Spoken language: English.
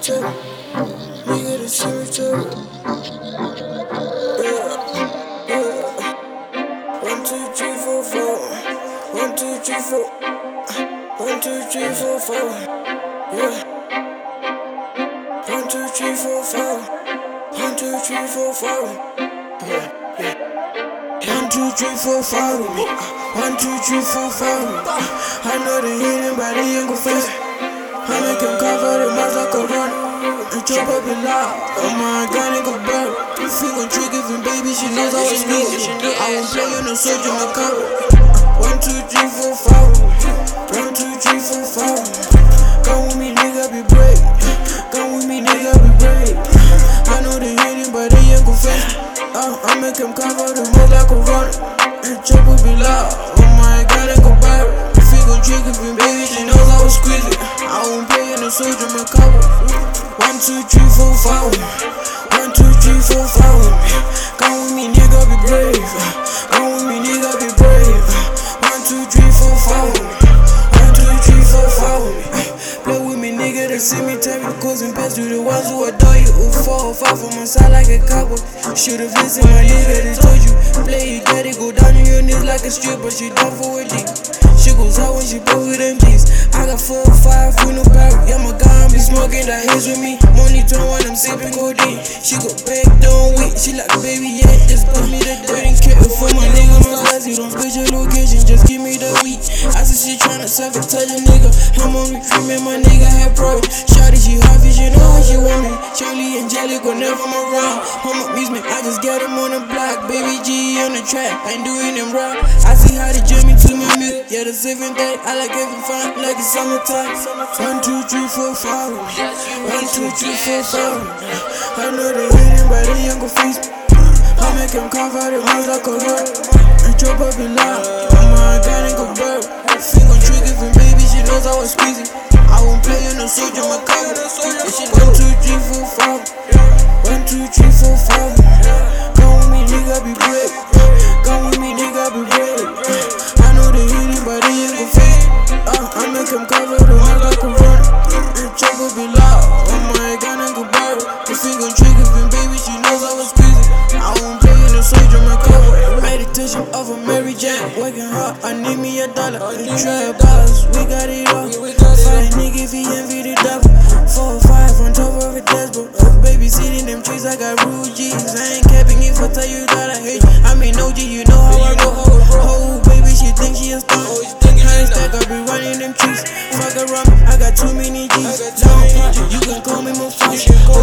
cemetery. Nigga, the cemetery. Yeah, yeah. 1, 2, 3, 4, 4. 1, 2, 3, 4. 1, 2, 3, 4, 4. Yeah. 1, 2, 3, 4, 4. 1, 2, 3, 4, 4. Yeah, yeah. 1, 2, 3, 4, 4 with me. 1, 2, 3, 4, 4 with me. I know they hit him, but he ain't gon' face it. I make him cover the mouth like a runner. And chop up it loud. Oh my God, ain't gon' burn. If he gon' trick if baby, she knows I was sneaky. I won't play on the soldier, my cover. 1, 2, 3, 4, 5. 1, 2, 3, 4, 5. Come with me, nigga, be brave. Come with me, nigga, be brave. I know they hate him, but they ain't gon' face it. I make him cover the mouth like a runner. And chop up it loud. Oh my God, ain't gon' burn. If he gon' trick if baby, she knows I was squeezing. I won't play in the soldier, my cover. 1, 2, 3, 4, 5. 1, 2, 3, 4, 5. Come with me, nigga, be brave. Come with me, nigga, be brave. 1, 2, 3, 4, 5. 1, 2, 3, 4, 5. Play with me, nigga, the cemetery. Causing pest to the ones who adore you. 4 or 5 on my side like a cowboy. Should've listened, my nigga, they told you. Play, you get it, go down on your knees like a stripper. She down for a D. She goes out when she broke with them G's. I got 4 or 5 with no barrel. Yeah, my guy be smoking that haze with me. Money turn when I'm sipping codeine. She go back down weak. She like, baby, yeah, just put me the wedding kit for my nigga. My classy, don't switch your location, just give me the weed. I said she tryna suck it, tell a nigga. I'm on retreatment, my nigga had pride. Shawty, she hot, she know how she want me. Shirley Angelic, whenever I'm around. Home amusement, I just get him on the block. Baby G on the track, ain't doing them rock. I see how they jam me to my music. Yeah, the 7th day, I like every fun, like it's summertime. 1, 2, 3, 4, 5. 1, 2, 3, 4, 5. I know they hate him, but they ain't gon' face me. I make him cover the mouth like a rock. And chop up it loud. Oh my God, ain't gon' burn. If he gon' trick if baby, she knows I was squeezing. I won't play in the soldier, my cover. 1, 2, 3, 4, 5. 1, 2, 3, 4, 5. Come with me, nigga, be brave. Come with me, nigga, be brave. I know they hate him, but they ain't gon' face it. I make him cover the mouth like a rock. And chop up it loud. Oh my God, ain't gon' burn. If he gon' trick if baby, she knows I was squeezing. I won't play in the soldier, my cover. Meditation of a Mary Jane. Working hard, I need me $1. The trap house, we got it all. Fight nigga if he envy the devil. 4 or 5 on top of a dashboard. Baby sitting them trees, I got rude G's. I ain't capping if I tell you that I hate you. I mean OG, you know how I go. Oh baby, she think she a star. High stack, I be running them trees. Fuck around, I got too many G's. You can call me more fun.